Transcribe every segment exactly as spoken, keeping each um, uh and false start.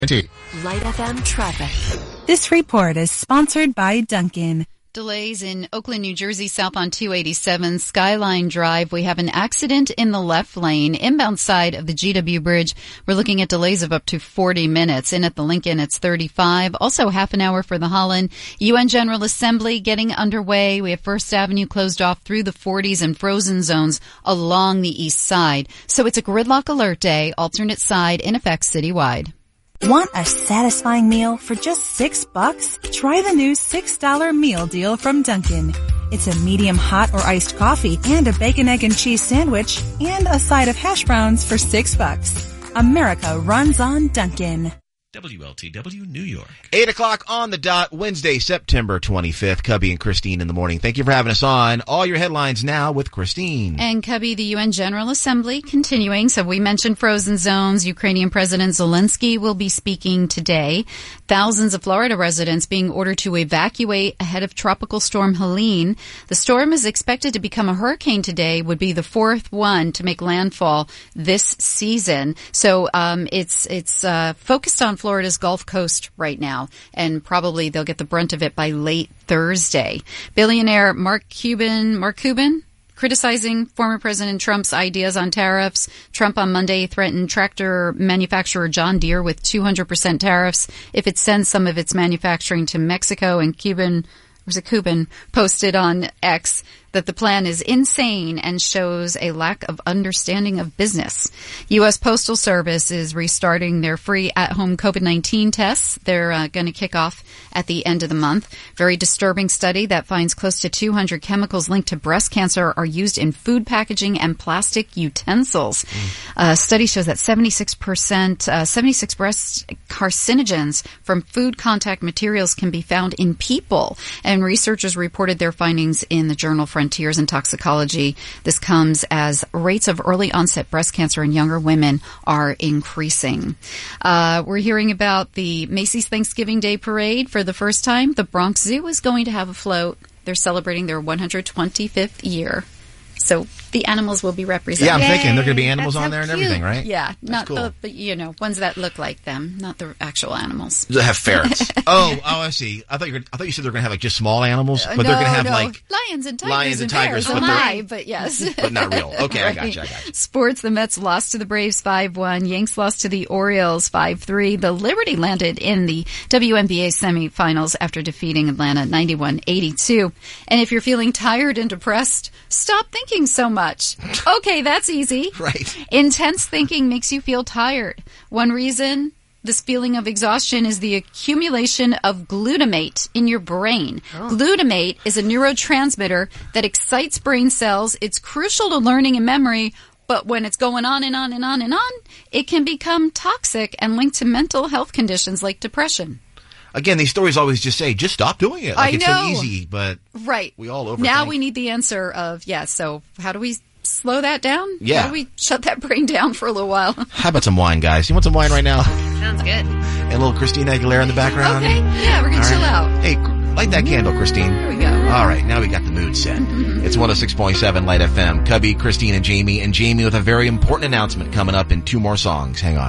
Light F M traffic. This report is sponsored by Dunkin'. Delays in Oakland, New Jersey, south on two eighty-seven, Skyline Drive. We have an accident in the left lane, inbound side of the G W Bridge. We're looking at delays of up to forty minutes. In at the Lincoln, it's thirty-five. Also, half an hour for the Holland. U N General Assembly getting underway. We have First Avenue closed off through the forties and frozen zones along the east side. So it's a gridlock alert day, alternate side in effect citywide. Want a satisfying meal for just six bucks? Try the new six dollar meal deal from Dunkin'. It's a medium hot or iced coffee and a bacon, egg, and cheese sandwich and a side of hash browns for six bucks. America runs on Dunkin'. W L T W New York. Eight o'clock on the dot, Wednesday, September twenty-fifth. Cubby and Christine in the morning. Thank you for having us on. All your headlines now with Christine. And Cubby, the U N General Assembly continuing. So we mentioned frozen zones. Ukrainian President Zelensky will be speaking today. Thousands of Florida residents being ordered to evacuate ahead of Tropical Storm Helene. The storm is expected to become a hurricane today, would be the fourth one to make landfall this season. So um, it's it's uh, focused on Florida's Gulf Coast right now, and probably they'll get the brunt of it by late Thursday. Billionaire Mark Cuban, Mark Cuban, criticizing former President Trump's ideas on tariffs. Trump on Monday threatened tractor manufacturer John Deere with two hundred percent tariffs if it sends some of its manufacturing to Mexico, and Cuban, was it Cuban, posted on X that the plan is insane and shows a lack of understanding of business. U S Postal Service is restarting their free at-home COVID nineteen tests. They're uh, going to kick off at the end of the month. Very disturbing study that finds close to two hundred chemicals linked to breast cancer are used in food packaging and plastic utensils. Mm. Uh, study shows that seventy-six percent, uh, seventy-six breast carcinogens from food contact materials can be found in people. And researchers reported their findings in the journal Frontiers in Toxicology. This comes as rates of early onset breast cancer in younger women are increasing. Uh, we're hearing about the Macy's Thanksgiving Day Parade for the first time. The Bronx Zoo is going to have a float. They're celebrating their one hundred twenty-fifth year. So the animals will be represented. Yeah, I'm Yay. thinking they're going to be animals That's on there cute. and everything, right? Yeah, That's not cool. the, but, you know, ones that look like them, not the actual animals. They have ferrets. oh, oh, I see. I thought you were, I thought you said they're going to have like just small animals, but no, they're going to have no. like lions and tigers lions and tigers, bears. but, Alive, but yes, but not real. Okay, right. I got you. I got you. Sports: the Mets lost to the Braves five one. Yanks lost to the Orioles five three. The Liberty landed in the W N B A semifinals after defeating Atlanta ninety-one eighty-two. And if you're feeling tired and depressed, stop thinking so much. Okay, that's easy. Right. Intense thinking makes you feel tired. One reason this feeling of exhaustion is the accumulation of glutamate in your brain. Oh. Glutamate is a neurotransmitter that excites brain cells. It's crucial to learning and memory, but when it's going on and on and on and on, it can become toxic and linked to mental health conditions like depression. Again, these stories always just say, just stop doing it. Like I it's know. so easy, but right. we all overthink. Now we need the answer of, yes, yeah, so how do we slow that down? Yeah. How do we shut that brain down for a little while? How about some wine, guys? You want some wine right now? Sounds good. And a little Christina Aguilera in the background? Okay, yeah, we're going to chill right. out. Hey, light that candle, Christine. Here we go. All right, now we got the mood set. It's one oh six point seven Light F M. Cubby, Christine, and Jamie. And Jamie with a very important announcement coming up in two more songs. Hang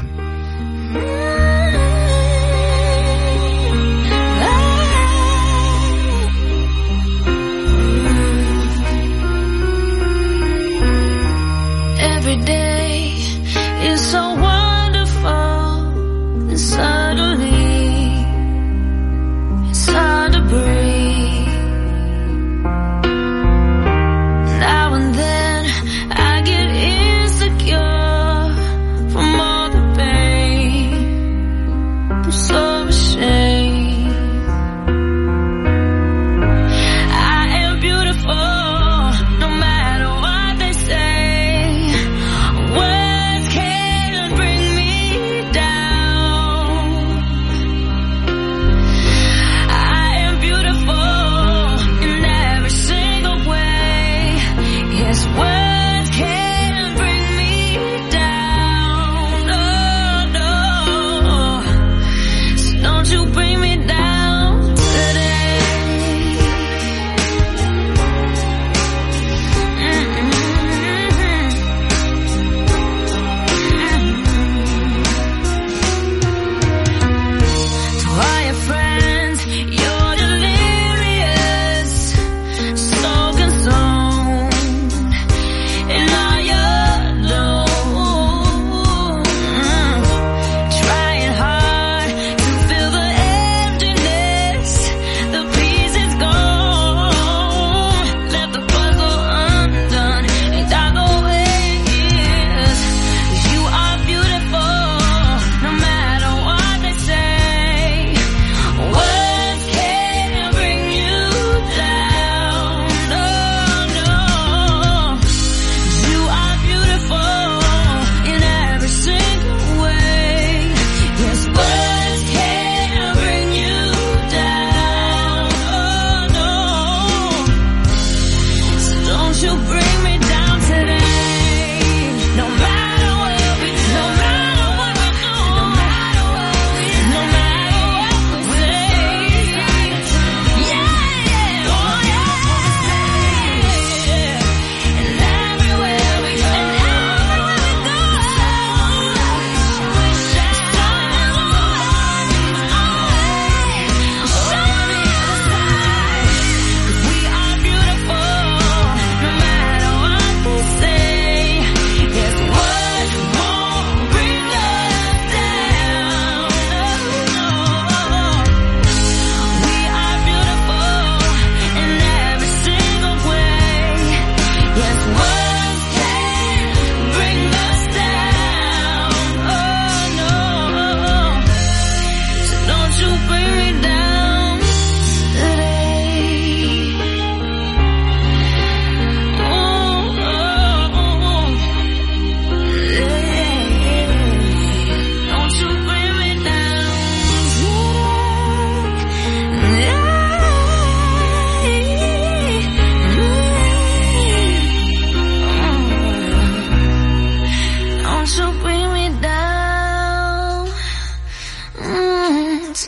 on. Every day is so wonderful, and suddenly it's hard to breathe. Now and then I get insecure from all the pain.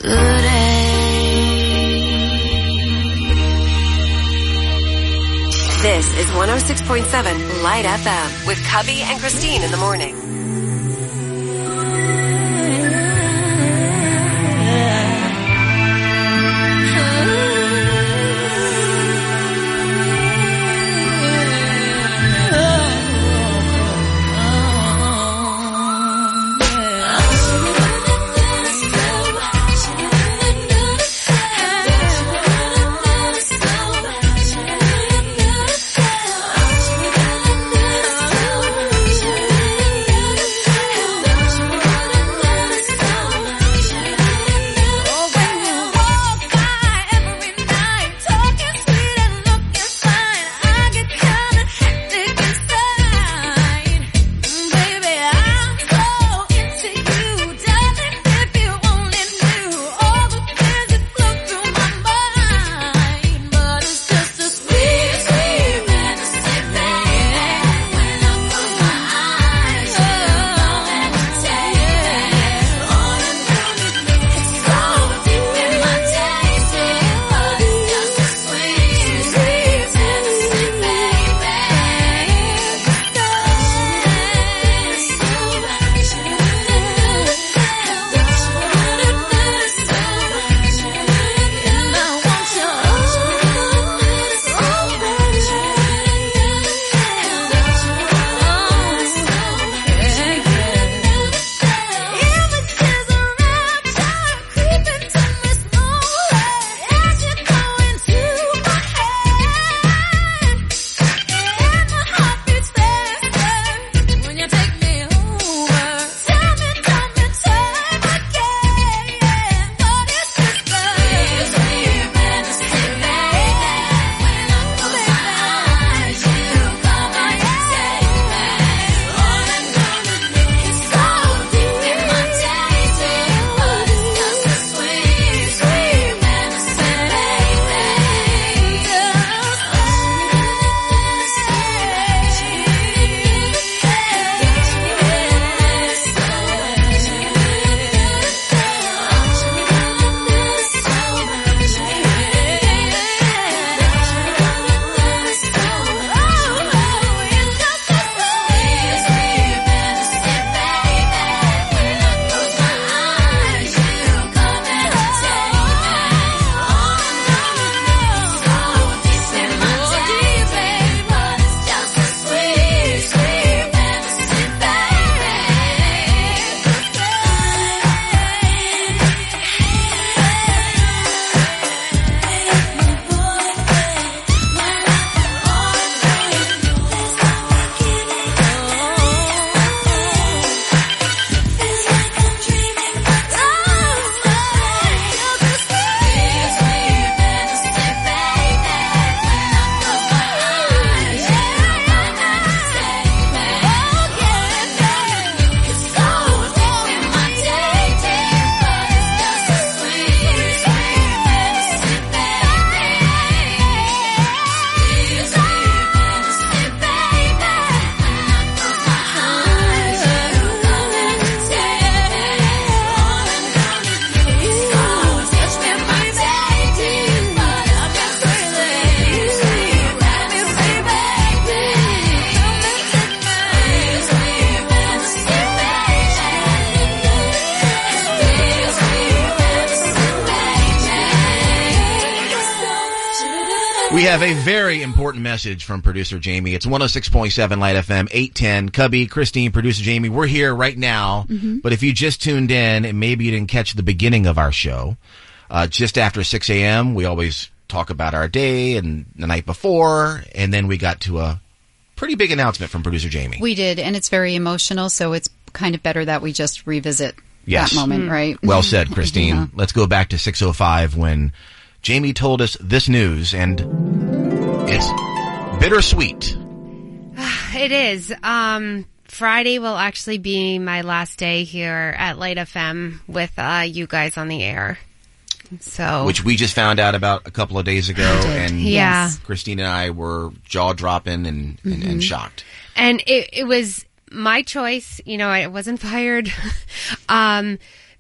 good This is one oh six point seven Light F M with Cubby and Christine in the morning. We have a very important message from producer Jamie. It's one oh six point seven Light F M, eight ten. Cubby, Christine, producer Jamie, we're here right now. Mm-hmm. But if you just tuned in and maybe you didn't catch the beginning of our show, uh, just after six a.m., we always talk about our day and the night before, and then we got to a pretty big announcement from producer Jamie. We did, and it's very emotional, so it's kind of better that we just revisit yes. that moment, right? Well said, Christine. Yeah. Let's go back to six oh five when Jamie told us this news, and it's bittersweet. It is. Um, Friday will actually be my last day here at Light F M with uh, you guys on the air. So, which we just found out about a couple of days ago, and yeah. Christine and I were jaw dropping and, and, mm-hmm. and shocked. And it, it was my choice. You know, I wasn't fired. um,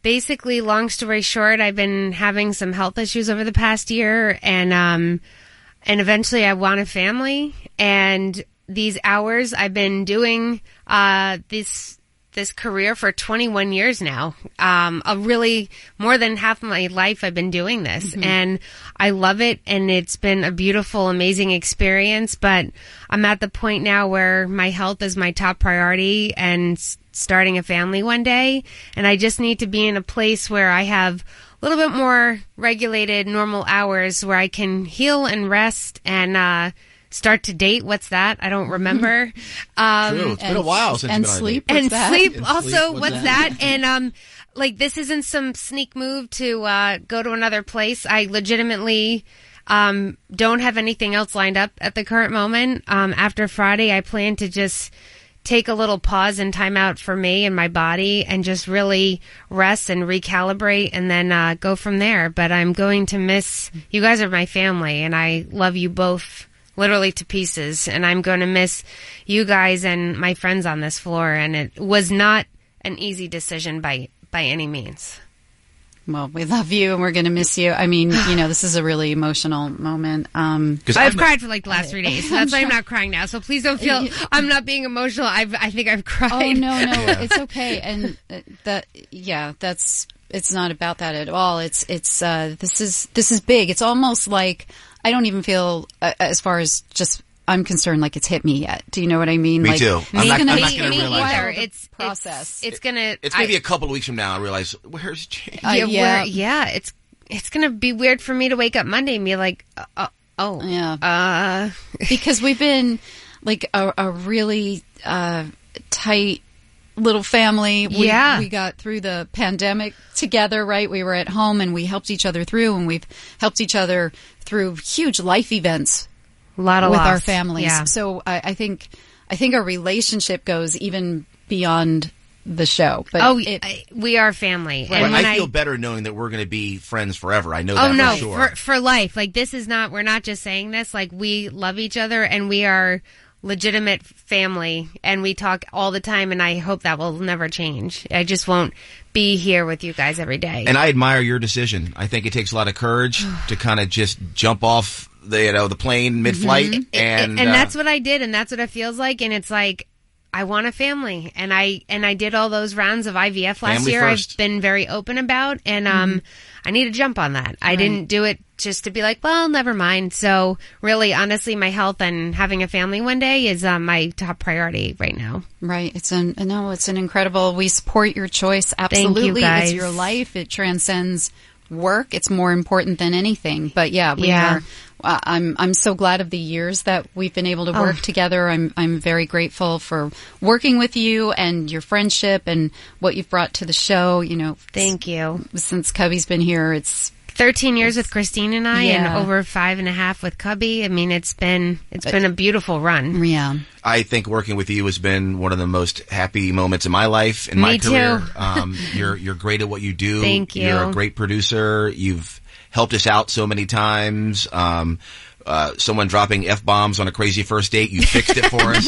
basically, long story short, I've been having some health issues over the past year, and um, and eventually I want a family. And these hours I've been doing uh, this this career for twenty-one years now. Um, a really more than half of my life I've been doing this, mm-hmm. and I love it. And it's been a beautiful, amazing experience. But I'm at the point now where my health is my top priority, and starting a family one day, and I just need to be in a place where I have a little bit more regulated, normal hours where I can heal and rest and uh, start to date. What's that? I don't remember. Um, True. It's been a while since and you've been sleep. on a date. and that? sleep. And Also, sleep, what's what's that? that? And um, like this isn't some sneak move to uh, go to another place. I legitimately um don't have anything else lined up at the current moment. Um, after Friday, I plan to just take a little pause and time out for me and my body and just really rest and recalibrate and then uh, go from there. But I'm going to miss, you guys are my family and I love you both literally to pieces. And I'm going to miss you guys and my friends on this floor. And it was not an easy decision by, by any means. Well, we love you and we're going to miss you. I mean, you know, this is a really emotional moment. Um, I've I'm- cried for like the last three days. So that's why I'm not crying now. So please don't feel I'm not being emotional. I've, I think I've cried. Oh no, no, it's okay. And uh, that, yeah, that's it's not about that at all. It's it's uh, this is this is big. It's almost like I don't even feel, uh, as far as just I'm concerned, like it's hit me yet. Do you know what I mean? Me like, too. I'm it's not- gonna I'm be not gonna me realize either. it. It's process. It's, it's gonna. It's maybe I- a couple of weeks from now I realize, where's Jane? Uh, yeah, yeah. we're- yeah. It's it's gonna be weird for me to wake up Monday and be like, uh, uh, oh, Yeah. uh, because we've been like a, a really uh, tight little family. We, Yeah. we got through the pandemic together, right? We were at home and we helped each other through, and we've helped each other through huge life events a lot of with loss. our families. Yeah. So I, I think I think our relationship goes even beyond the show. But Oh, it, I- we are family. But And when I feel better knowing that we're going to be friends forever. I know Oh that no, for sure. for for life. Like this is not. We're not just saying this. Like we love each other and we are legitimate family and we talk all the time. And I hope that will never change. I just won't be here with you guys every day. And I admire your decision. I think it takes a lot of courage to kind of just jump off the you know the plane mid-flight, Mm-hmm. and and uh, that's what I did, and that's what it feels like. And it's like I want a family, and I and I did all those rounds of I V F last Family year. first. I've been very open about, and um, I need to jump on that. I didn't do it just to be like, well, never mind. So really, honestly, my health and having a family one day is um, my top priority right now. Right. It's an no. It's an incredible. We support your choice. Absolutely, guys. it's your life. It transcends work. It's more important than anything. But yeah, we Yeah. are. Uh, I'm I'm so glad of the years that we've been able to work Oh. together. I'm I'm very grateful for working with you and your friendship and what you've brought to the show. You know, Thank you. since Cubby's been here, it's Thirteen years with Christine and I, Yeah. and over five and a half with Cubby. I mean, it's been it's been a beautiful run. yeah. I think working with you has been one of the most happy moments in my life, in Me my too. career. Um, you're you're great at what you do. Thank you. You're a great producer. You've helped us out so many times. Um, uh, someone dropping F-bombs on a crazy first date, you fixed it for us.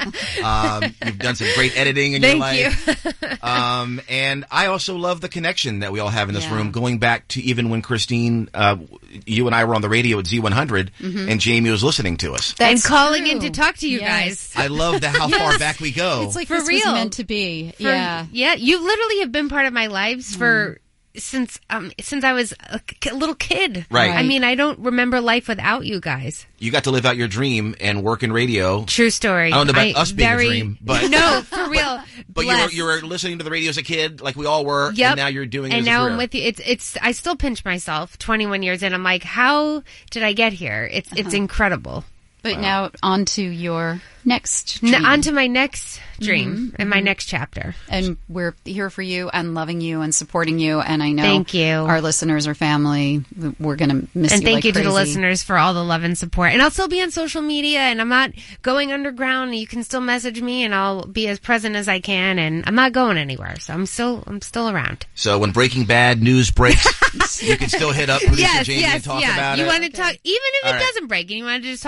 Um, you've done some great editing in your Thank life. um, and I also love the connection that we all have in this Yeah. room, going back to even when Christine, uh, you and I were on the radio at Z one hundred, and Jamie was listening to us. And That's calling true. in to talk to you Yes. guys. I love the how far back we go. It's like For this real. was meant to be. For- yeah. yeah. You literally have been part of my lives for since um since I was a, k- a little kid. Right. I mean, I don't remember life without you guys. You got to live out your dream and work in radio. True story. I don't know about us being a very- dream, but- no, for real. But you were, Blessed. you were listening to the radio as a kid, like we all were, Yep. and now you're doing it and as a now career. I'm with you. It's it's. I still pinch myself. twenty-one years in, I'm like, how did I get here? It's it's incredible. But now on to your next N- dream. on to my next dream Mm-hmm. and my next chapter. And we're here for you and loving you and supporting you. And I know Thank you. our listeners are family. We're going to miss And you thank like you to the crazy. listeners for all the love and support. And I'll still be on social media, and I'm not going underground. You can still message me, and I'll be as present as I can. And I'm not going anywhere, so I'm still I'm still around. So when Breaking Bad news breaks, you can still hit up producer Yes, Jamie yes, and talk yeah. about you it. want to talk, even if All it right. doesn't break, and you want to just talk about it.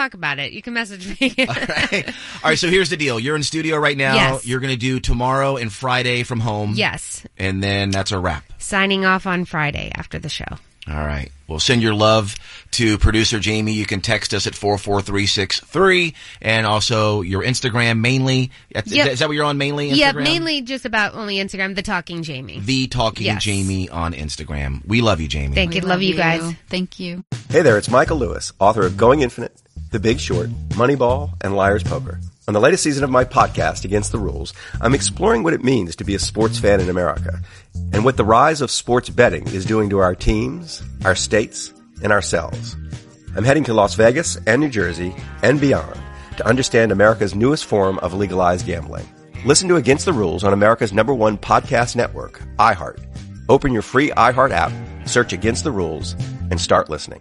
it. You can message me. All right. All right. So here's the deal. You're in studio right now. Yes. You're going to do tomorrow and Friday from home. Yes. And then that's a wrap. Signing off on Friday after the show. All right. Well, send your love to producer Jamie. You can text us at four four three six three, and also your Instagram mainly. Is, Yep. that, is that what you're on mainly? Instagram? Yeah, mainly just about only Instagram, The Talking Jamie. The Talking Yes. Jamie on Instagram. We love you, Jamie. Thank you. We Love you guys. Thank you. Hey there, it's Michael Lewis, author of Going Infinite, The Big Short, Moneyball, and Liar's Poker. On the latest season of my podcast, Against the Rules, I'm exploring what it means to be a sports fan in America and what the rise of sports betting is doing to our teams, our states, and ourselves. I'm heading to Las Vegas and New Jersey and beyond to understand America's newest form of legalized gambling. Listen to Against the Rules on America's number one podcast network, iHeart. Open your free iHeart app, search Against the Rules, and start listening.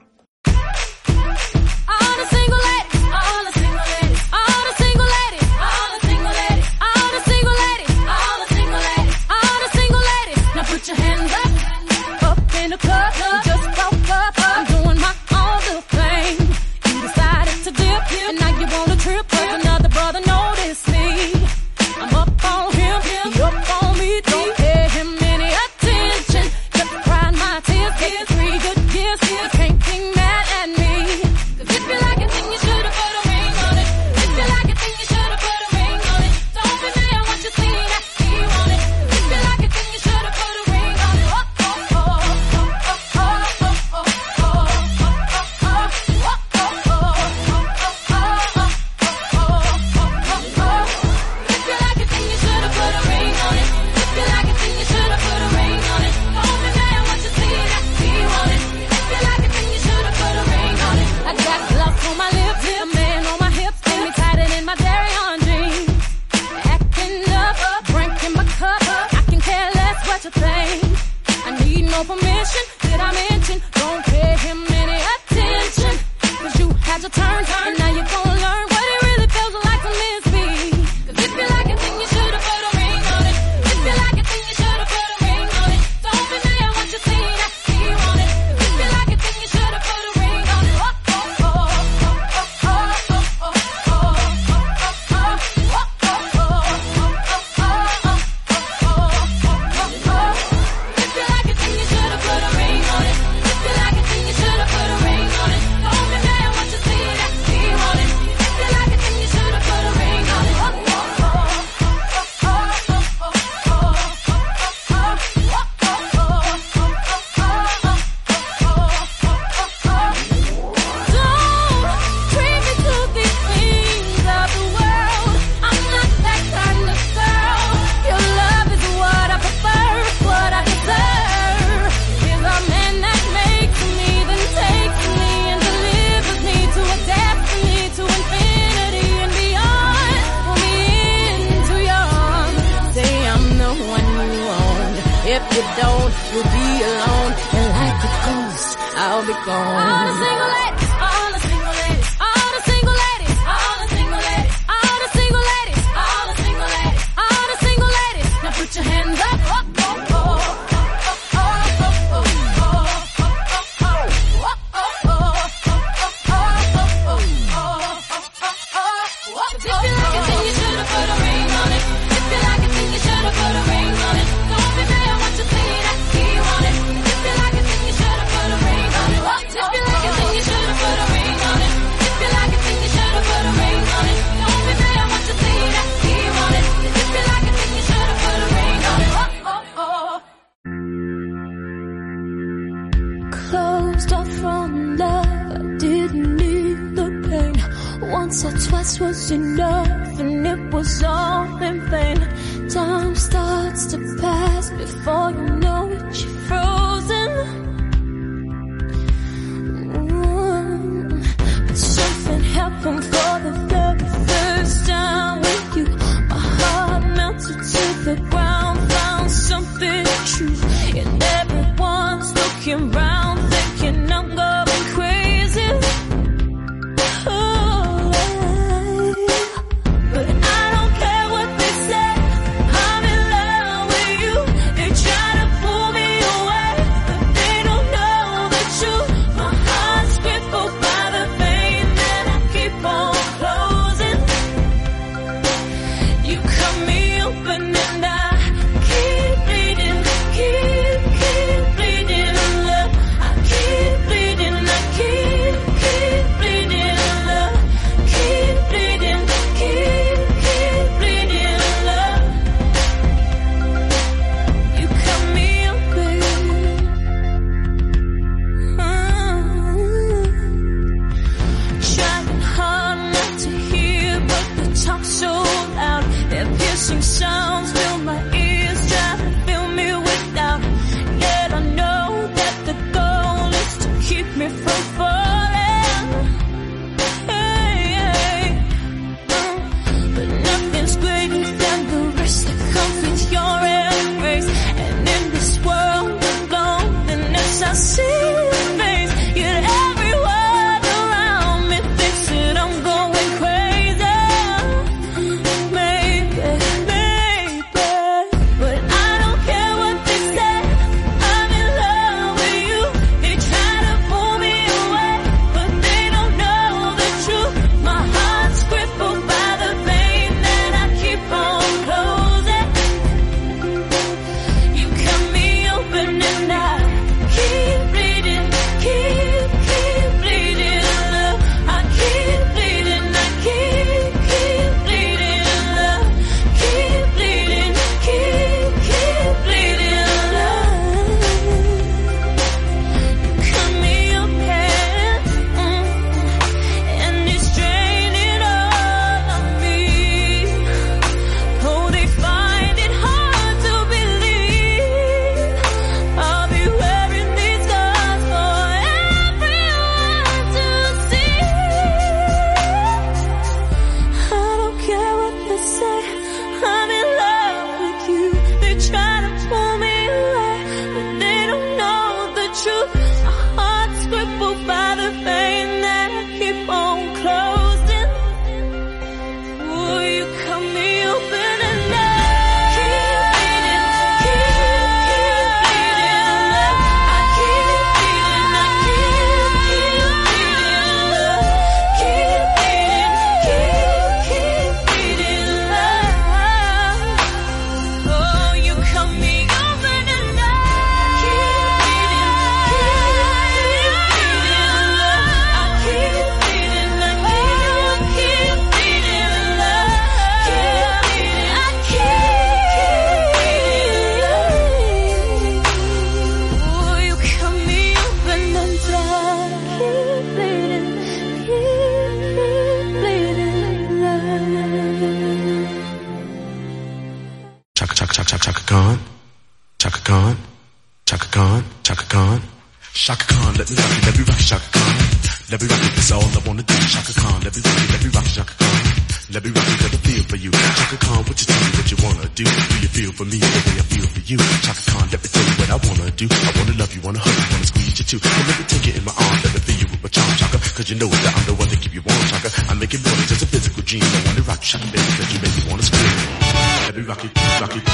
All the single ladies, all the single ladies, all the single ladies, all the single ladies, all the single ladies, all the single ladies, all the single ladies. Now put your hands up, up in the club. You just woke up, I'm doing my own little thing. You decided to dip, and now you want a trip, 'cause another brother noticed me. I'm up on him, he up on me. Don't pay him any attention. Just crying my tears, getting three good years. You can't be mad at me. 'Cause if you like it, then you should've put a ring on it. If you like it, then you should've put a ring on it. Don't be mad once you see that he want it. If you like it, then you should've put a ring on it. Oh, oh, oh, oh, oh, oh, oh, oh, oh, oh, oh, If you like it, then you should've put a ring on it. If you like it, then you should've put a ring on it. Don't be mad once you see that he want it. If you like it, then you should've put a ring on it. I got love on my lips, a man on my hips, get me tighter than my dairy on jeans. Acting up, drinking my cup, I can care less what you think. I need no permission, did I mention? Don't pay him any attention. 'Cause you had your turn, and now you're gonna learn what it really feels like to miss me. 'Cause if you like it, then you should've put a ring on it. If you like it, then you should've put a ring on it. Don't be mad once you see that he want it. 'Cause if you like it, then you should've put a ring on it. Oh, oh, oh, oh, oh, oh, oh, oh, oh, oh, If you like it, then you should've put a ring on it. If you like it, then you should've put a ring on it. Don't be mad once you see that he want it. If you like it, then you should've put a ring on it. Oh, oh, oh, oh, oh, oh, Don't treat me to these things of the world. I'm not that kind of girl. Your love is what I prefer, what I deserve. Is a man that makes me, then takes me and delivers me to a destiny, to infinity and beyond. Pull me in too young. Say I'm the one you want. If you don't, you'll be alone. And like a ghost, I'll be gone. All the single ladies, all the single ladies, all the single ladies, all the single ladies, all the single ladies, all the single ladies, all the single ladies. Now put your hands up. Oh, oh, oh, oh, oh, oh, If you like it, then you should've put a ring on it. If you like it, then you should've put a ring on it. Don't be mad once you see that he want it. If you like it, then you should've put a ring on it. If you like it, then you should've put a ring on it. If you like it, then you should've put a ring on it. Don't be mad once you see that he want it. If you like it, then you should've put a ring on it. Oh, oh, oh. Closed off from love, I didn't need the pain. Once or twice was enough, and it was all in vain. Time starts to pass before you know it, you're frozen. Mm. But something happened for the very first time with you. My heart melted to the ground, found something true, and everyone's looking round, thinking I'm going crazy. Oh, but I don't care what they say. I'm in love with you. They try to pull me away, but they don't know the truth. My heart's crippled by the pain that I keep on see your face, yet every word around me thinks that I'm going crazy. Maybe, maybe, but I don't care what they say. I'm in love with you. They try to pull me away, but they don't know the truth. My heart's crippled by the pain that I keep on closing. You cut me open and I keep bleeding, keep, keep bleeding, love. I keep bleeding, I keep, keep bleeding, love. Keep bleeding, keep, keep bleeding, love. You cut me open, mm, and it's draining all of me. Oh, they find it hard to believe I'll be wearing these scars for everyone to see. I don't care what they say, I'm in love with you. They try to pull me away, but they don't know the truth. My heart's crippled by the pain that I keep on closing. Ooh, you cut me open and I keep bleeding, keep, keep bleeding, love. I keep bleeding, I keep, keep bleeding, love. Keep bleeding, keep, keep bleeding, love. Oh, you cut me open and I keep bleeding, keep, keep bleeding, love. I keep bleeding, I keep, keep bleeding, love. Keep bleeding, I keep, keep bleeding. Oh, you cut me open and I keep bleeding, keep, keep bleeding, love. Chaka chaka chaka chaka chaka Khan, Chaka Khan, Chaka Khan, Chaka Khan, Shaka Khan, let me rock you, let me rock you, Shaka Khan, let me rock you, that's all I wanna do. Shaka Khan, let me rock you, let me rock you, Shaka Khan, let me rock you, got a feel for you. Shaka Khan, what you tell me what you wanna do? Do you feel for me the way I feel for you? Shaka Khan, let me tell you what I wanna do. I wanna love you, wanna hug you, wanna squeeze you too. And let me take you in my arms, let me feel you with my charm, Shaka. Cause you know that I'm the one to keep you warm, Shaka. I'm making more than just a physical dream. I wanna rock you, Shaka, baby, cause you make me wanna scream. Let me rock you, rock you.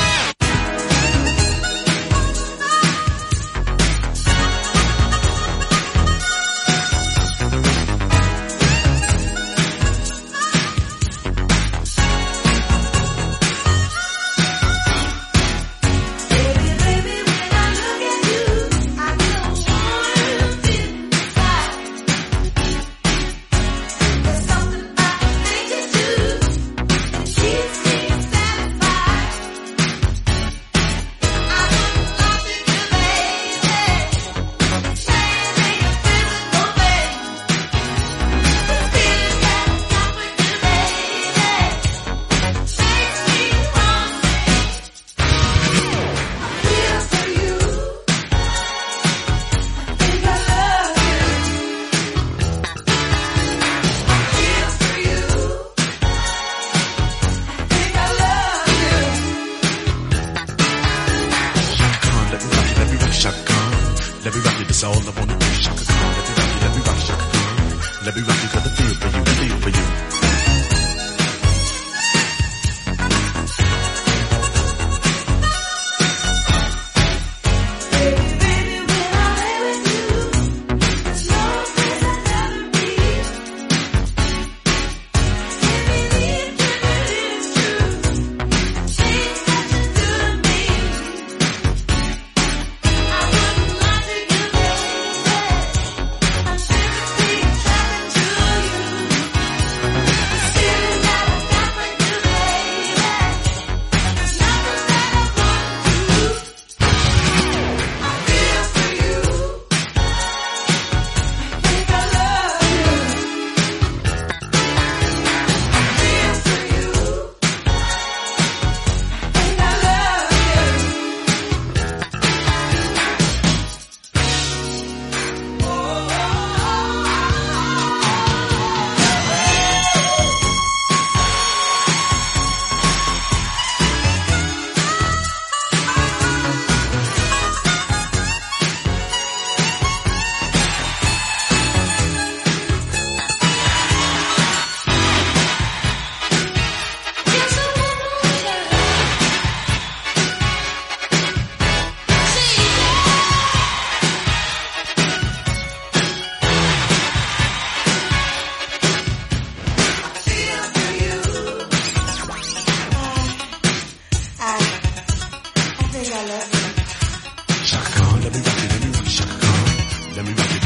That's all I wanna do. Shaka Khan, let me rock you, let me rock you, Shaka Khan. Let me rock you, got the feel for you, feel for you.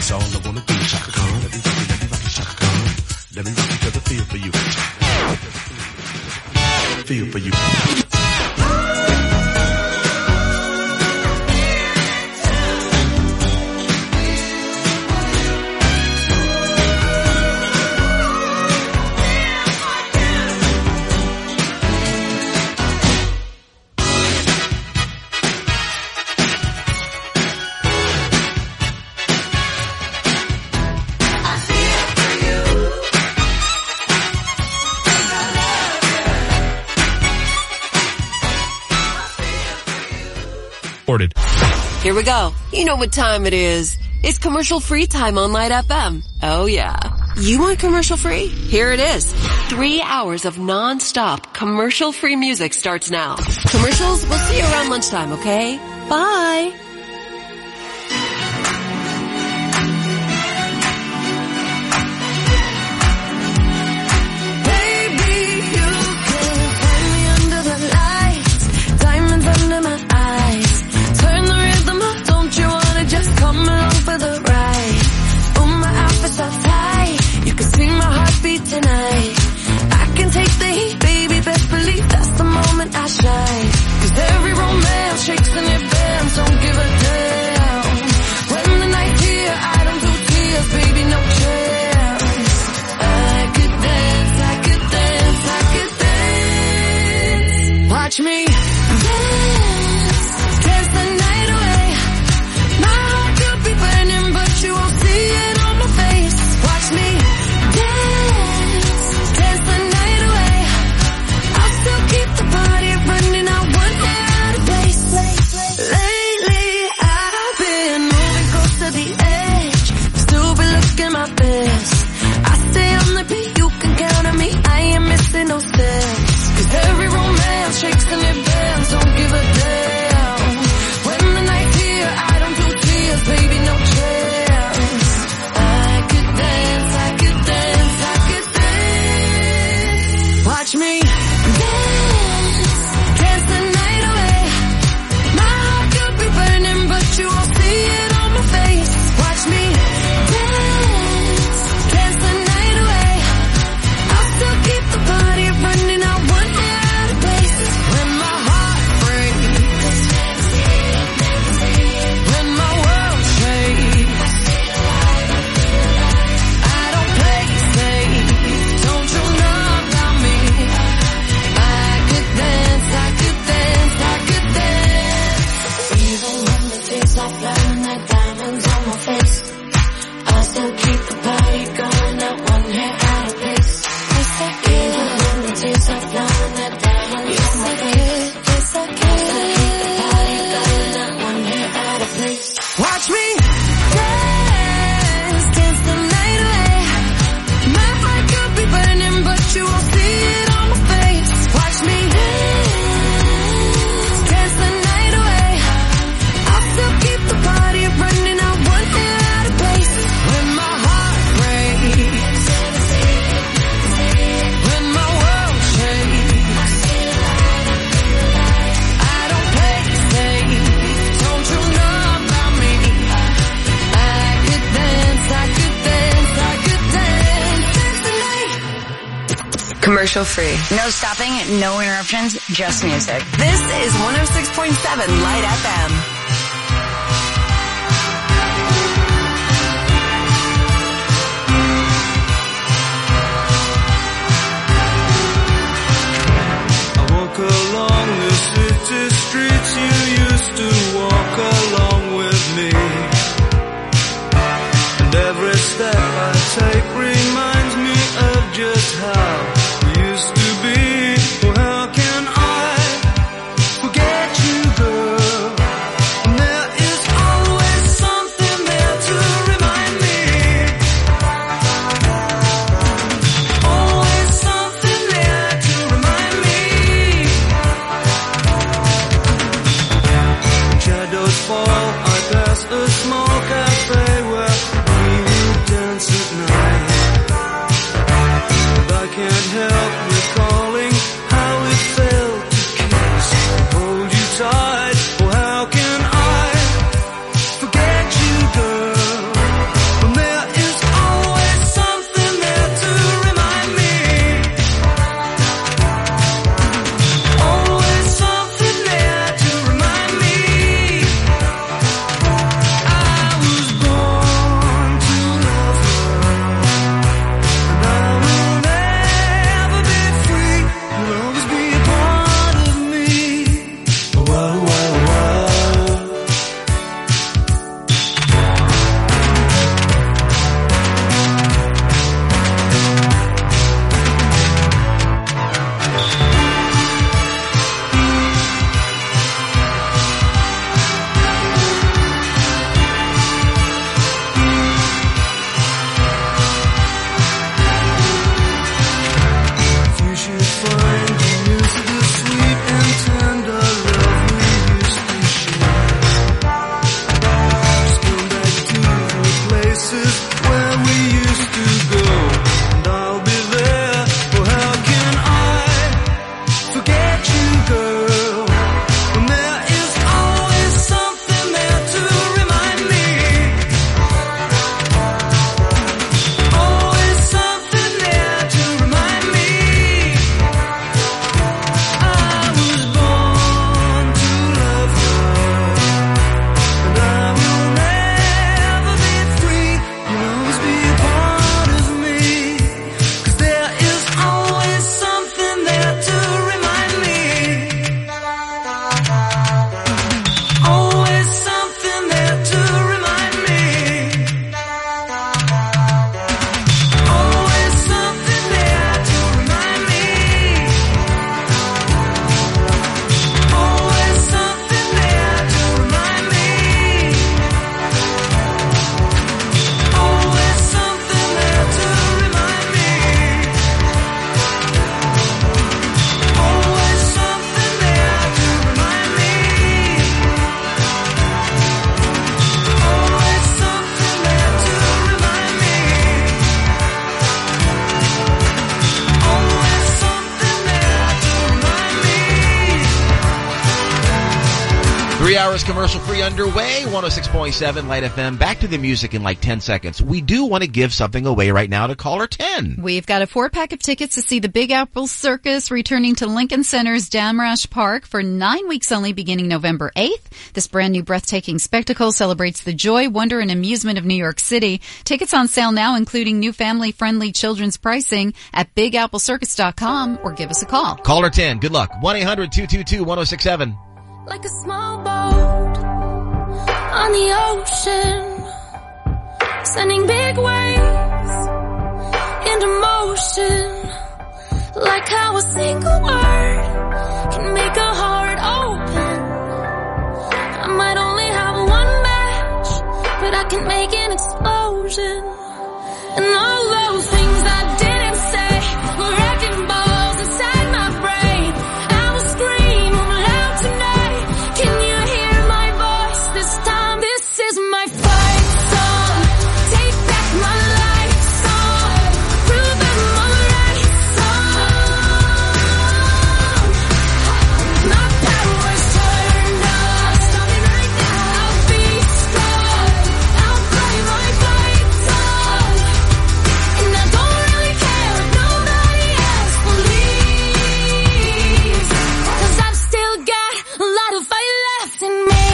That's all I wanna do. Shaka Khan, let me rock it, let me rock it, Shaka Khan. Let me rock it 'cause I feel for you. Feel for you. Here we go. You know what time it is. It's commercial free time on Light F M. Oh yeah. You want commercial free? Here it is. Three hours of non-stop commercial free music starts now. Commercials, we'll see you around lunchtime, okay? Bye. Tonight, I can take the heat, baby, best believe that's the moment I shine. 'Cause every romance shakes and it bends, don't give a damn. When the night's here, I don't do tears, baby, no chance. I could dance, I could dance, I could dance. Watch me dance, dance the night away. My heart could be burning, but you won't see it on my face. Watch me no steps. 'Cause every romance shakes and it bends, don't give a damn. When the night's here, I don't do tears, baby, no chance. I could dance, I could dance, I could dance. Watch me dance, dance the night away. My heart could be burning, but you won't see it on my face. Watch me dance, dance the night away. I'll still keep the party running, I want it out of place. When my heart breaks, when my world shakes, I don't play safe, don't you know about me? I could dance, I could dance, I could dance. Even when the tears are flowing like diamonds on my face, I still keep the party going, not one hair out of place. Even when the tears are flowing like diamonds on my face, yes I can. I still keep the party going, not one hair out of place. Watch me dance, dance the night away. My heart could be burning, but you won't see it on my face. Watch me dance, dance the night away. I'll still keep the party running, I want it out of place. When my heart breaks, when my world shakes, I don't play safe, don't you know about me? I could dance, I could dance, I could dance, dance the night. Commercial free. No stopping, no interruptions, just music. This is one oh six point seven Light F M. I walk along the city streets you used to walk along with me. And every step I take reminds me of just how we used to be. Well, how can I forget you, girl? And there is always something there to remind me. Always something there to remind me. Shadows fall, I pass a small cafe where we would dance at night. But I can't help recalling how it felt to kiss and hold you tight. Well, how can I forget you, girl? hours commercial free underway. one oh six point seven Light F M. Back to the music in like ten seconds. We do want to give something away right now to caller ten. We've got a four-pack of tickets to see the Big Apple Circus returning to Lincoln Center's Damrasch Park for nine weeks only beginning November eighth. This brand new breathtaking spectacle celebrates the joy, wonder, and amusement of New York City. Tickets on sale now, including new family-friendly children's pricing at big apple circus dot com, or give us a call. Caller ten. Good luck. one eight hundred two two two one oh six seven. Like a small boat on the ocean, sending big waves into motion. Like how a single word can make a heart open. I might only have one match, but I can make an explosion. And all those things I didn't say were wrecking balls inside my brain. I will scream loud tonight. Can you hear my voice this time? This is my fight song. Take back my life song. Prove I'm alright song. My power's turned on. Stop it right now. I'll be strong. I'll play my fight song. And I don't really care if nobody else believes. 'Cause I've still got a lot of fight left in me.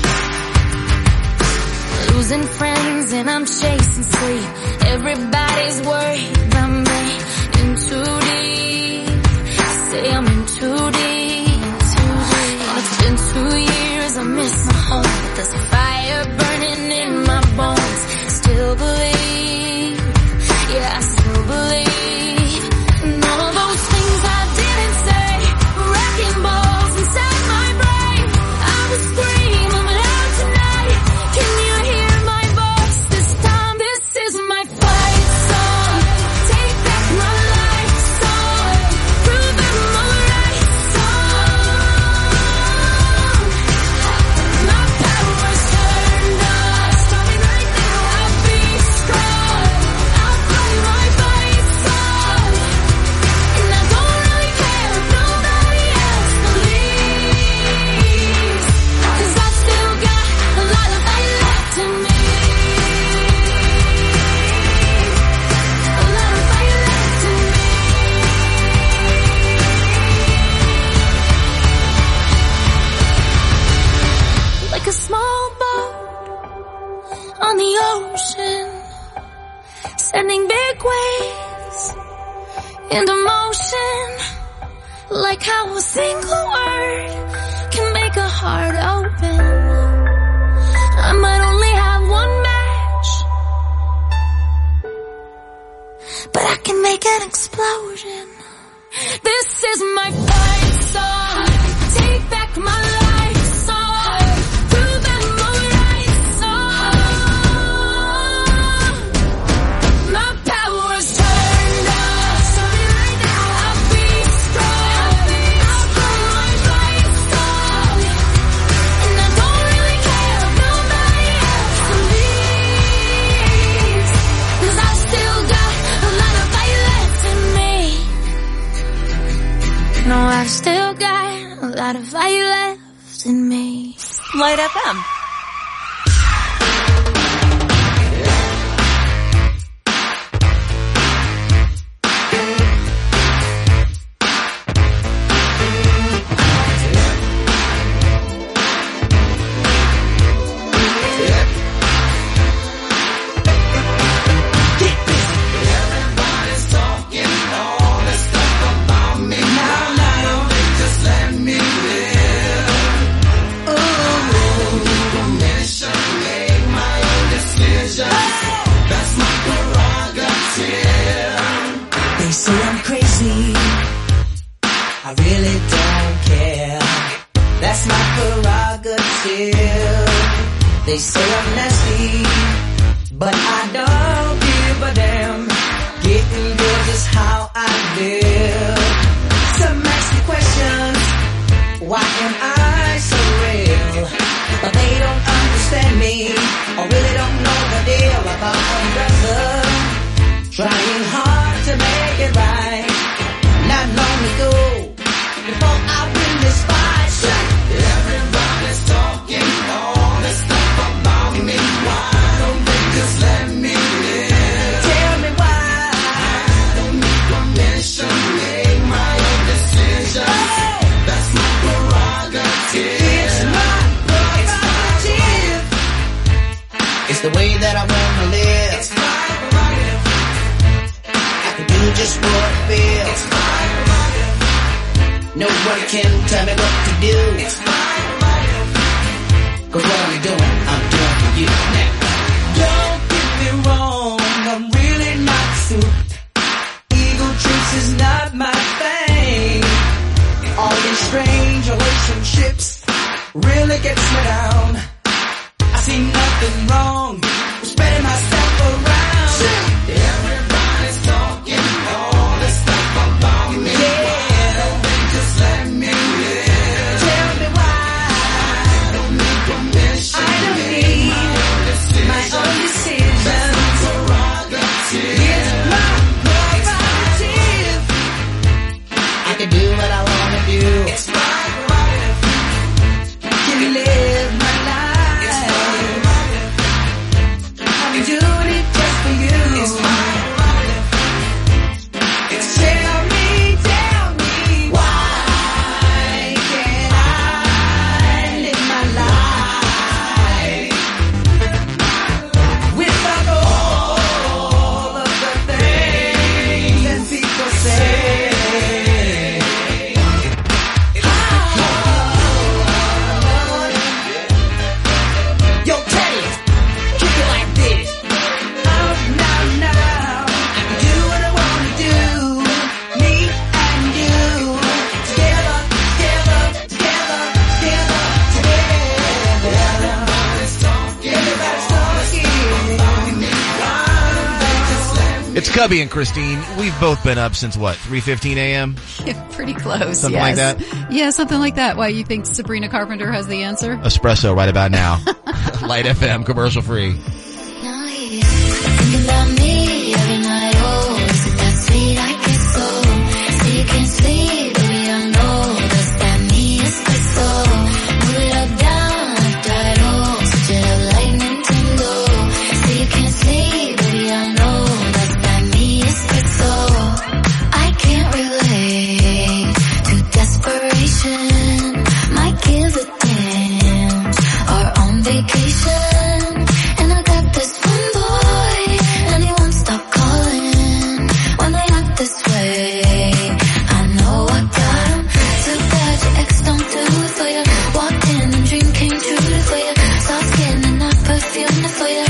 Losing friends and I'm chasing sleep. Everybody's worried about me. In too deep. Say I'm in too deep. Too deep. Oh, it's been two years. I miss my home. But there's a fire burning in my bones. Still believe. Yeah, I still believe. And all those things I didn't say were wrecking balls inside my brain. I will scream loud tonight. Can you hear my voice this time? This is my fight song. Take back my life song. Prove I'm alright song. My power's turned on. Stop it right now. I'll be strong. I'll play my fight song. And I don't really care if nobody else believes. 'Cause I've still got a lot of fight left in me. A lot of fight left in me. Like a small boat on the ocean, sending big waves into motion. Like how a single word can make a heart open. I might only have one match, but I can make an explosion. This is my fight song. Take back my life song. Prove I'm alright song. My power's turned on. Stop it right now. I'll be strong. I'll play my fight song. And I don't really care if nobody else believes. 'Cause I've still got a lot of fight left in me. No, I've still got a lot of fight left in me. Light F M. They say I'm crazy, I really don't care. That's my prerogative. They say I'm nasty, but I don't give a damn. Getting girls is how I live. Some ask me questions, why am I so real? But they don't understand me, or really don't know the deal. I thought I'm brother, trying hard to make it right. Not long ago, before I win this fight, everybody's talking way that I wanna live. It's my prerogative. I can do just what I feel. It's my prerogative. Nobody can tell me what to do. It's my prerogative. Cause what I'm doing, I'm doing for you now. Don't get me wrong, I'm really not suited. Ego trips is not my thing. All these strange relationships really gets me down. I see nothing wrong with spreading myself around. Everybody's talking all this stuff about me. Yeah, don't they just let me live? Tell me why. I don't need permission. I don't need my own decision. That's my prerogative. It's my prerogative. I can do what I wanna do. It's my prerogative. Can live my life. It's my prerogative. I'm doing it just for you. It's my prerogative. It's tell me, tell me why can't I live my life without all of the things that people say? Yo, Teddy, kick it like this. Oh, no, no. I can do what I wanna do. Me and you. Together, together, together, together, together. Everybody's talking. Everybody's talking. It's Cubby and Christine. We've both been up since what, three fifteen a.m.? Yeah, pretty close. Something yes. like that? Yeah, something like that. Why, you think Sabrina Carpenter has the answer? Espresso right about now. Light F M, commercial free. Think about me every night, oh, isn't that sweet? I get so, so you can't sleep, baby, I know, that's that me, it's the soul. Move it up, down, left, right, oh, switch it up like Nintendo. So you can't sleep, baby, I know, that's that me, it's the soul. I can't relate to desperation, might give a damn, or on vacation, and I got this one boy, and he won't stop calling when they act this way. I know I got him. Too bad your ex don't do it for you. Walked in and dream came true for you. Soft skin and not perfume for you.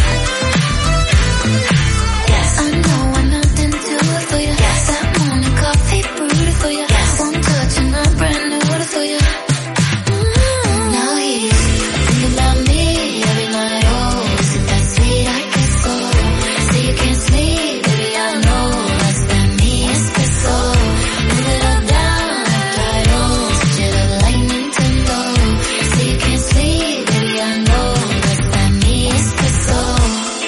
Yes, I know I'm nothing to it for you. Yes, that morning coffee brewed for you. Yes, one touch and I'm brand new for you. Mm-hmm. Now he's thinking about me every night. Oh, isn't that sweet? I get so, so you can't sleep, baby. I know that's that me, it's the soul. Move it up, down, left, right, oh, switch it up like Nintendo. So you can't sleep, baby. I know that's that me, it's the soul.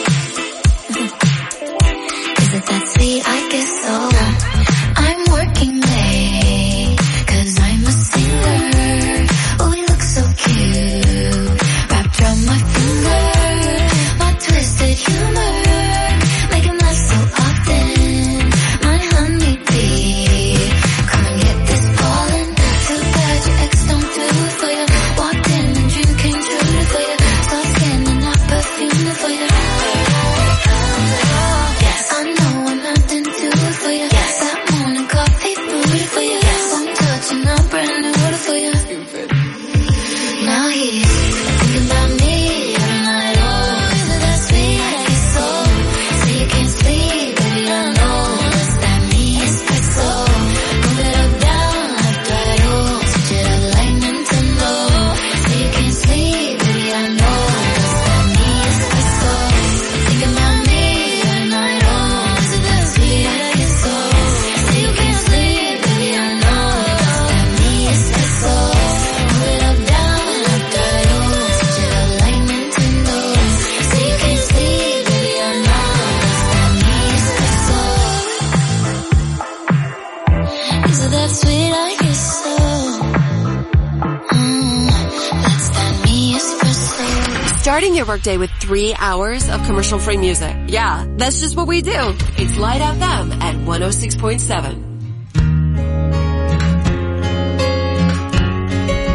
Is it that sweet? I guess so. I'm working late, cause I'm a singer. Oh, we look so cute, wrapped around my finger. My twisted humor, make him laugh so often. My honeybee, come and get this pollen. Too bad your ex don't do it for you. Walked in and dream came true for you. Soft skin and not perfume for you. Yes, I know I'm nothing to it for you. Yes, that morning coffee brewed for you. Yes, one touch and I'm brand new for you. Now he's thinking about me every night. Oh, isn't that sweet? I get so, so you can't sleep, baby. I know that's that me, it's the soul. Move it up, down, left, right, oh, switch it up like Nintendo. So you can't sleep, baby. I know that's that me, it's the soul. Thinking about me every night. Oh, isn't that sweet? I get so, so you can't sleep, baby. I know that's that me, it's the soul. Move it up, down, left, right, oh, switch it up like Nintendo. So you can't sleep, baby. I know that's that me, it's the soul. Is it that sweet? I guess so. Mm, that's that me, it's the soul. Starting your workday with three hours of commercial-free music. Yeah, that's just what we do. It's Light F M at one oh six point seven.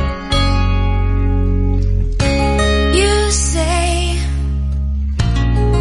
You say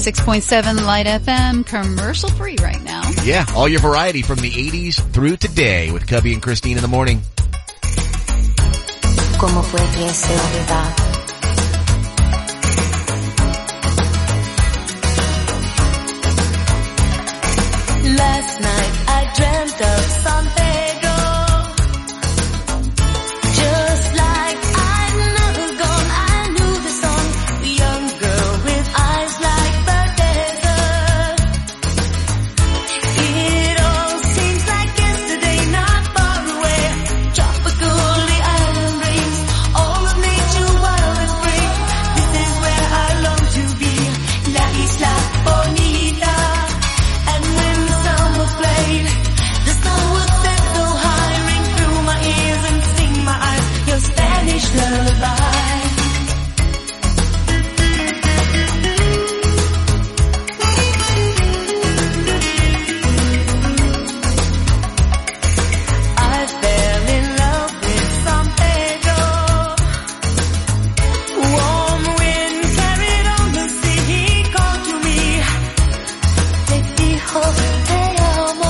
six point seven Light F M, commercial free right now. Yeah, all your variety from the eighties through today with Cubby and Christine in the morning. ¿Cómo fue que se olvidó? Last night I dreamt of San Pedro, just like I'd never gone. I knew the song, the young girl with eyes like the desert. It all seems like yesterday, not far away. Tropical, the island breeze, all of nature wild and free. This is where I long to be, La Isla Bonita. And when the summer played, the sun would set so high, ring through my ears and sting my eyes, your Spanish lullaby. I fell in love with San Pedro. Warm wind carried on the sea, he called to me. Te dijo te amo.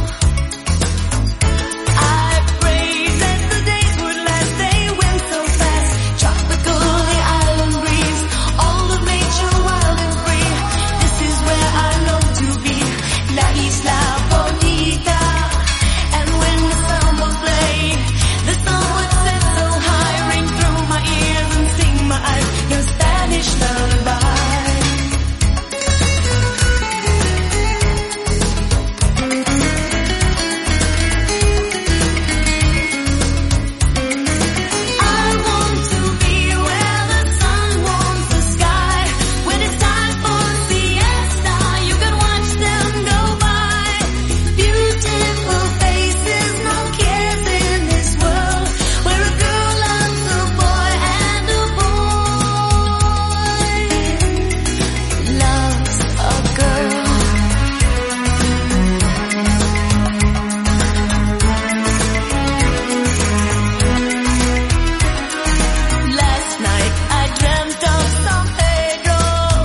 I prayed that the days would last, they went so fast. Tropical, the island breeze, all of nature wild and free. This is where I long to be, La Isla Bonita. And when the summer played, the sun would set so high, ring through my ears and sting my eyes, your Spanish lullaby. I want to be where the sun warms the sky. When it's time for siesta, you can watch them go by. Beautiful faces, no cares in this world, where a girl loves a boy and a boy loves a girl. Last night I dreamt of San Pedro.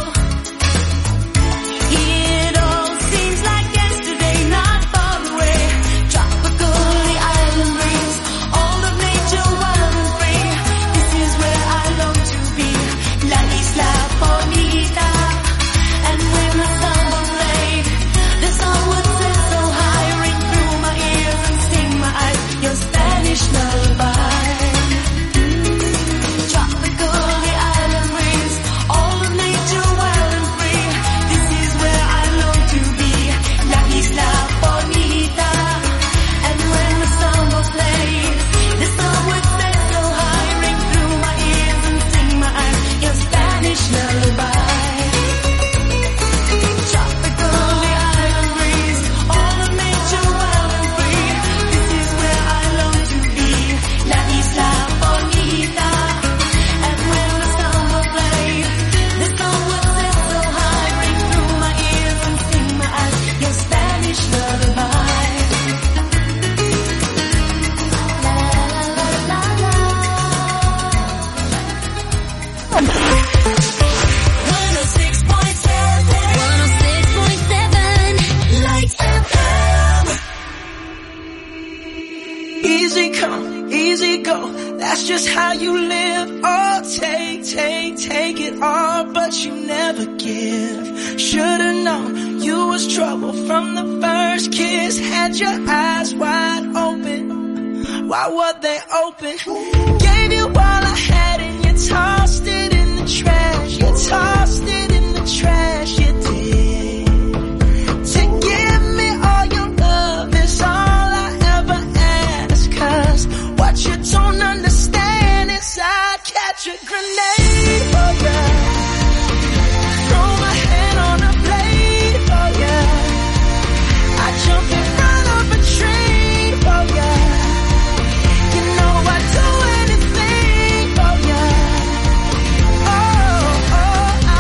It all seems like yesterday, not far away. Tropical, the island breeze, all of nature wild and free. This is where I long to be, La Isla Bonita. And when the summer played, the sun would set so high, ring through my ears and sting my eyes, your Spanish lullaby. Tropical, the island breeze, all of nature wild and free. This is where I long to be, La Isla Bonita. And when the summer played, the sun would set so high, ring through my ears and sting my eyes, your Spanish lullaby. Tropical, the island breeze, all of nature wild and free. This is where I long to be, La Isla Bonita. And when the summer played, the sun would set so high, ring through my ears and sting my eyes, your Spanish lullaby. La la la la la. one oh six point seven one oh six point seven Light F M. Easy come, easy go, that's just how you live. Oh, take, take, take it all, but you never give. Should've known you was trouble from the first kiss. Had your eyes wide open, why were they open? Gave you all I had and you tossed it in the trash. You tossed it in the trash, you did. To give me all your love is all I ever ask. 'Cause what you don't understand is I'd catch a grenade for ya. Throw my hand on a blade for ya. I jump in front of a train for ya. You know I'd do anything for ya. Oh, oh, I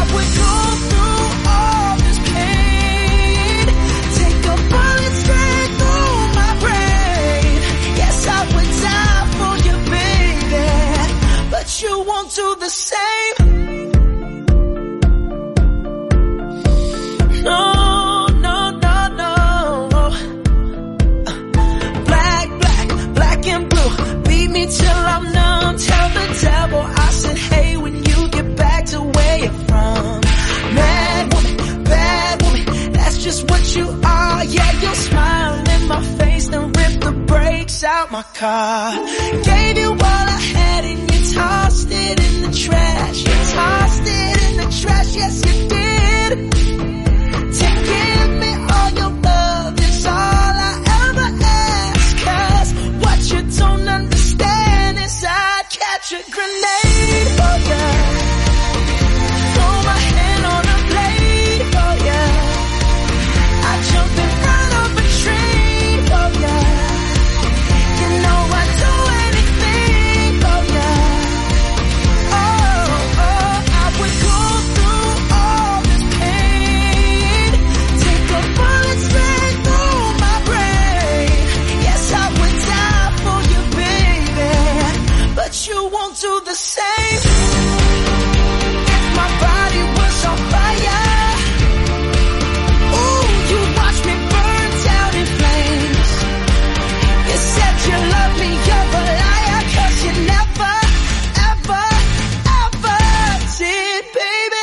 my car. Gave you all I had and you tossed it in the trash. You tossed it in the trash, yes you did. To give me all your love is all I ever ask. 'Cause what you don't understand is I'd catch a grenade for ya. Throw my hand on a blade for ya. I'd jump in front of a train for ya. You know I'd do anything for ya. Oh, oh, I would go through all this pain. Take a bullet straight through my brain. Yes, I would die for you, baby. But you won't do the same. If my body was on fire, ooh, you watch me burn down in flames. You said you love me, you're a liar, 'cause you never, ever, ever did, baby.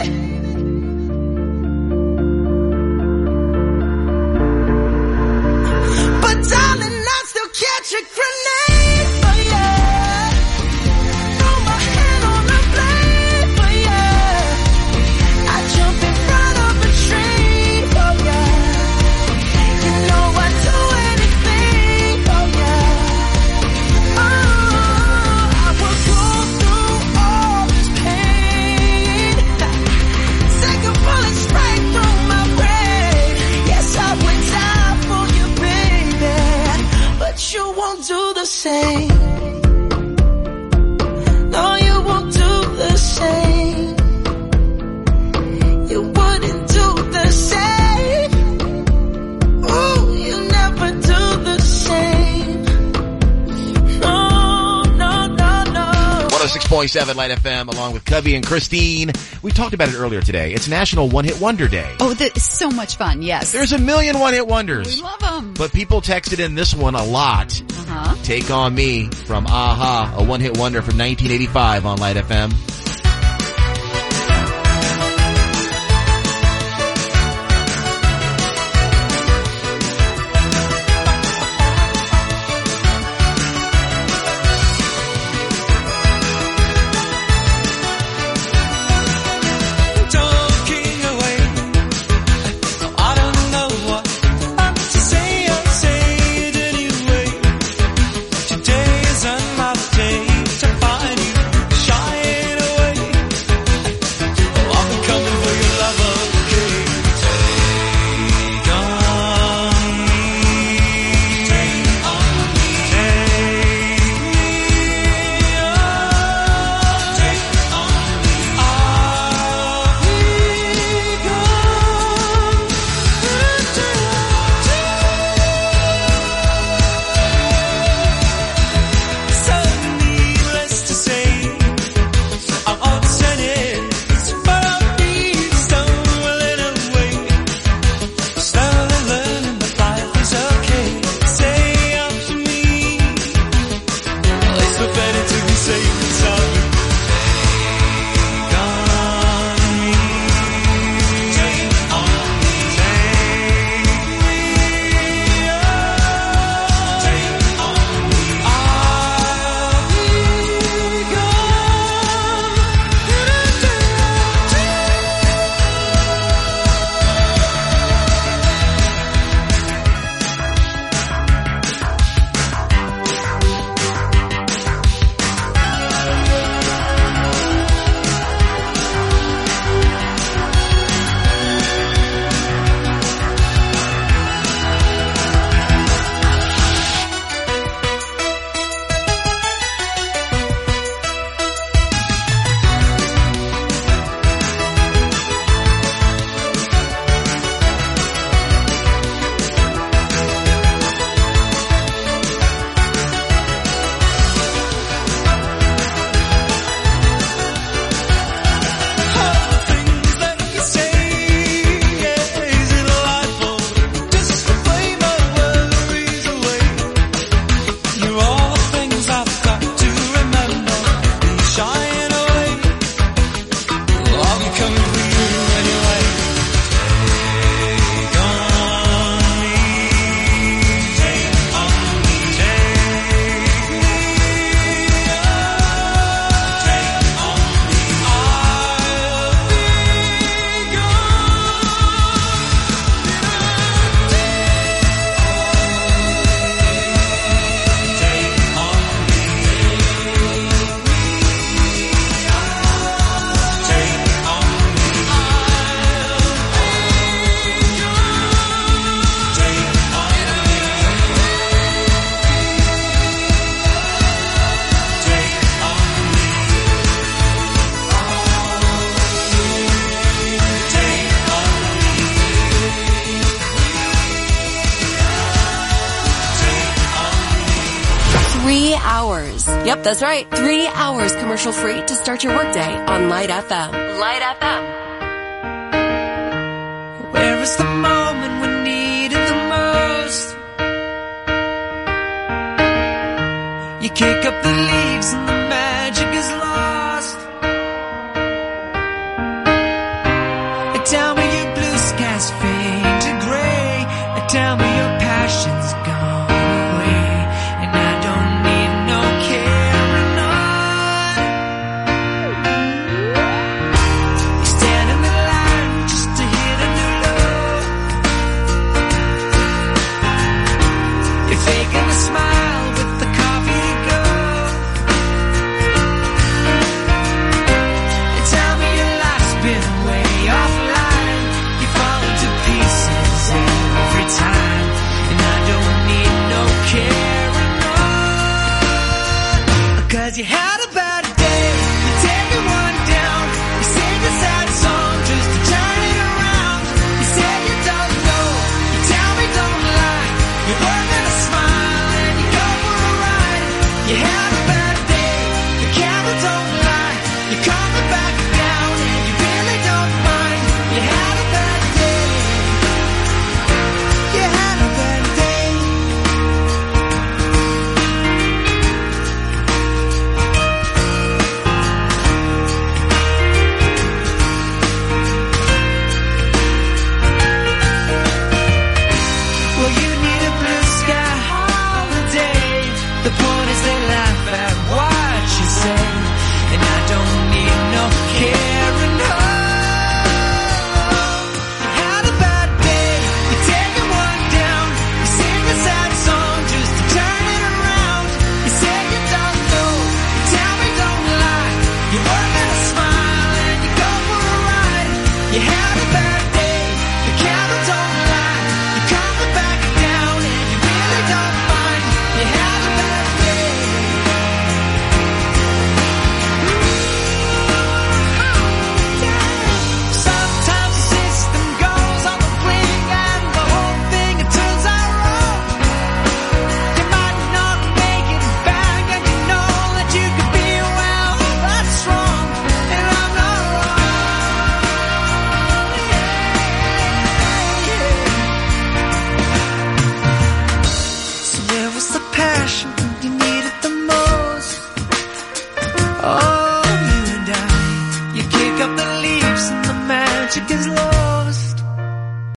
But darling, I'd still catch a grenade for ya. Throw my hand on a blade for ya. I'd jump in front of a train for ya. You know I'd do anything for ya. Oh, I would go through all this pain. Take a bullet straight through my brain. Yes, I would die for you, baby. But you won't do the same. No, you won't do the same. You wouldn't do the same. Ooh, you never do the same. No, no, no, no. one oh six point seven Light F M along with Cubby and Christine. We talked about it earlier today. It's National One Hit Wonder Day. Oh, that is so much fun. Yes. There's a million one hit wonders. We love them. But people texted in this one a lot. Uh-huh. Take On Me from A-ha, a one-hit wonder from nineteen eighty-five on Light F M. Talking away. I don't know what I'm to say. I'll say it anyway. Today is another day to find you shining Three hours. Yep, that's right. Three hours commercial free to start your workday on Light F M. Light F M. Where is the moment we need it the most? You kick up the leaves and the magic is lost. Tell me your blue skies fade to gray. Tell me your passion's gone away. And I don't need no carrying on. You stand in the line just to hit a new low. You're faking a smile.